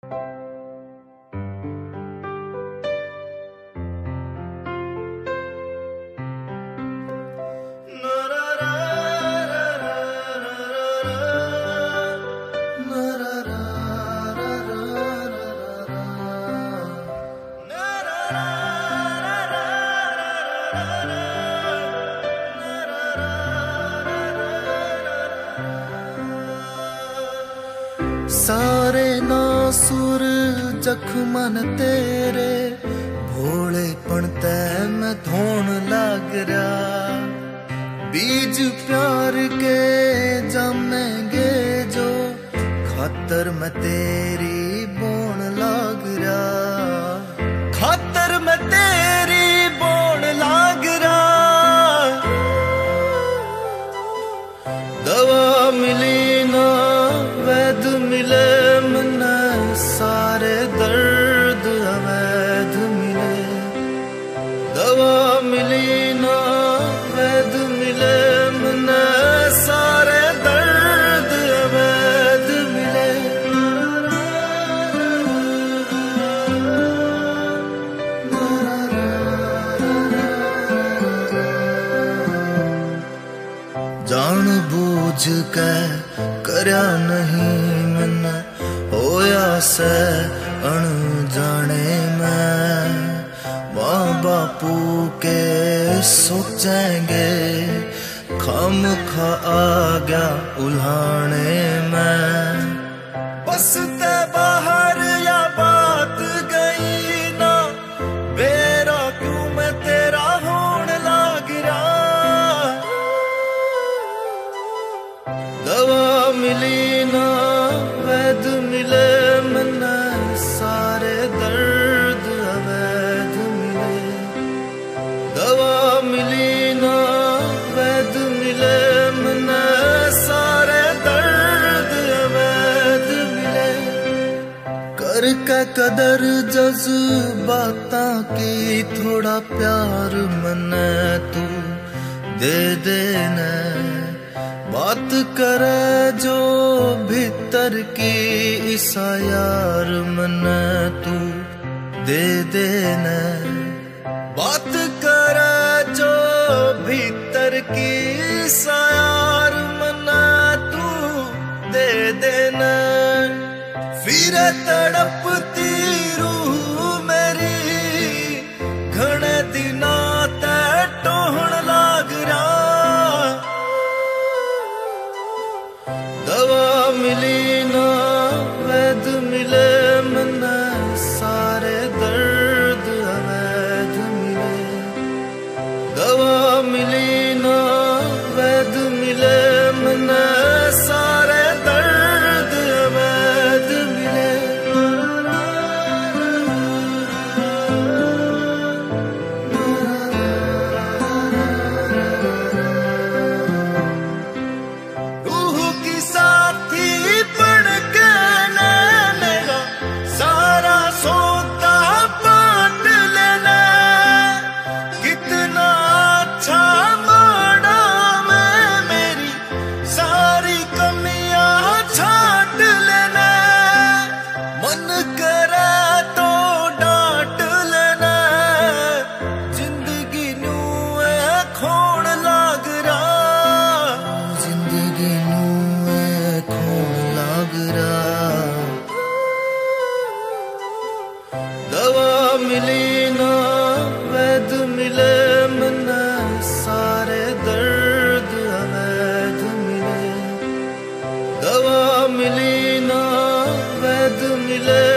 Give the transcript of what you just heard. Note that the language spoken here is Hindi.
सारे नासुर जख्मन तेरे भोलेपन तै मैं धोन लाग रहा। बीज प्यार के जमेंगे जो खातर मैं तेरी बोन लाग रहा। खातर मैं तेरी बोन लाग रहा। दवा मिली ना वैद मिले मन्ना सारे दर्द अवैध मिले। दवा मिली ना वैद मिले मन्ना सारे दर्द अवैध मिले। जान बूझ के करया नहीं मैंने होया से अनजाने में। माँ बापू के सोचेंगे खाम खा आ गया उल्हाने में। बस ते बाहर या बात गई ना बेरा क्यों मैं तेरा होन लाग रहा। दवा मिली ना वैद मिले मन्ना सारे दर्द अवैध मिले। दवा मिली ना वैद मिले मन्ना सारे दर्द अवैध मिले। करके कदर जज्बातां की थोड़ा प्यार मन्ने तू दे देना। बात करे जो भीतर की ईसा यार मन्ने तू दे देना। बात करे जो भीतर की ईसा यार मन्ने तू दे देना। फिर तड़पती रूह मेरी घणे दिना ते टोहन लाग रहा। दवा मिली ना वैद मिले मन्ना सारे दर्द अवैध मिले। दवा मिली ना वैद मिले मन्ना सारे दर्द अवैध मिले। दवा मिली ना वैद मिले मन्ना सारे दर्द अवैध मिले। दवा मिली ना वैद मिले